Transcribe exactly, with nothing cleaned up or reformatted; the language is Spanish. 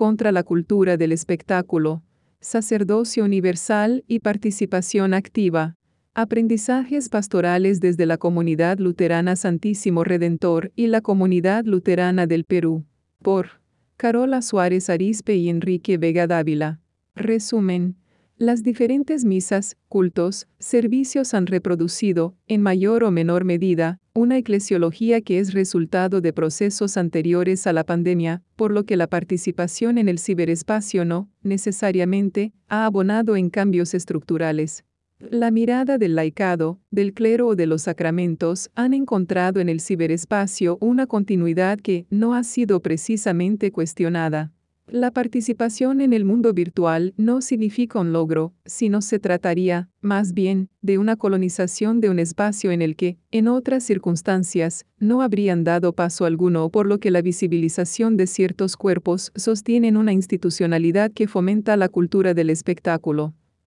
contra la cultura del espectáculo, sacerdocio universal y participación activa. Aprendizajes pastorales desde la Comunidad Luterana Santísimo Redentor y la Comunidad Luterana del Perú. Por Carola Suárez Arizpe y Enrique Vega Dávila. Resumen. Las diferentes misas, cultos, servicios han reproducido, en mayor o menor medida, una eclesiología que es resultado de procesos anteriores a la pandemia, por lo que la participación en el ciberespacio no, necesariamente, ha abonado en cambios estructurales. La mirada del laicado, del clero o de los sacramentos han encontrado en el ciberespacio una continuidad que no ha sido precisamente cuestionada. La participación en el mundo virtual no significa un logro, sino se trataría, más bien, de una colonización de un espacio en el que, en otras circunstancias, no habrían dado paso alguno, por lo que la visibilización de ciertos cuerpos sostienen una institucionalidad que fomenta la cultura del espectáculo.